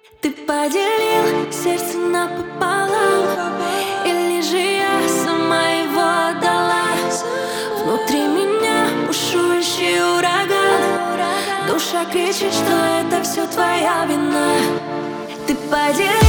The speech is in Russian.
Ты поделил сердце напополам, или же я сама его отдала? Внутри меня бушующий ураган, душа кричит, что это все твоя вина. Ты поделил